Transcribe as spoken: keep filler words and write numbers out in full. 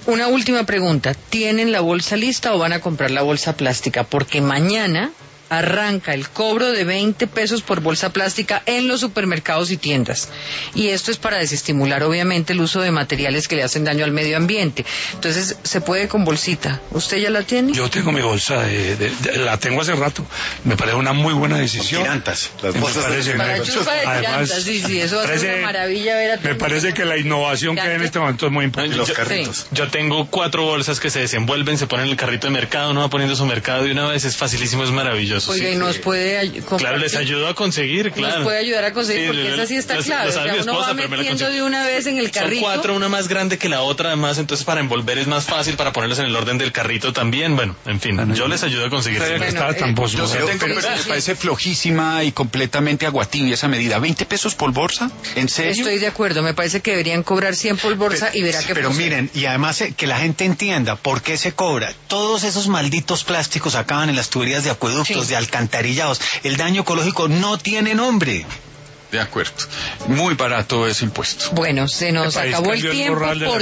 Una última pregunta. ¿Tienen la bolsa lista o van a comprar la bolsa plástica? Porque mañana arranca el cobro de veinte pesos por bolsa plástica en los supermercados y tiendas. Y esto es para desestimular, obviamente, el uso de materiales que le hacen daño al medio ambiente. Entonces, se puede con bolsita. ¿Usted ya la tiene? Yo tengo mi bolsa, de, de, de, la tengo hace rato. Me parece una muy buena decisión. Con tirantas. Las bolsas parece, de... Para chupa de además, tirantas, sí, sí, eso va a ser una maravilla ver a me parece que la innovación que hay en este momento es muy importante. Los yo, carritos. sí. Yo tengo cuatro bolsas que se desenvuelven, se ponen en el carrito de mercado, uno va poniendo su mercado de una vez, es facilísimo, es maravilloso. Oiga, sí. y nos puede ay- Claro, les ayudo a conseguir, claro. Nos puede ayudar a conseguir, Sí, porque lo- esa sí está lo- clave. lo O sabe sea, mi uno esposa, va pero me la metiendo consigo. de una vez en el carrito. Son cuatro, una más grande que la otra, además, entonces para envolver es más fácil, para ponerlos en el orden del carrito también. Bueno, en fin, Bueno, yo les ayudo a conseguir. Pero Bueno, está eh, tramposo. Yo sí Pero- tengo, pero- pero me sí. parece flojísima y completamente aguatibia esa medida. ¿veinte pesos por bolsa? ¿En serio? Estoy de acuerdo, me parece que deberían cobrar cien por bolsa y verá que Pero funciona. miren, y además eh, que la gente entienda por qué se cobra. Todos esos malditos plásticos acaban en las tuberías de acueductos, Sí. de alcantarillados. El daño ecológico no tiene nombre. De acuerdo. Muy barato ese impuesto. Bueno, se nos Este país acabó el cambió el tiempo morral de la por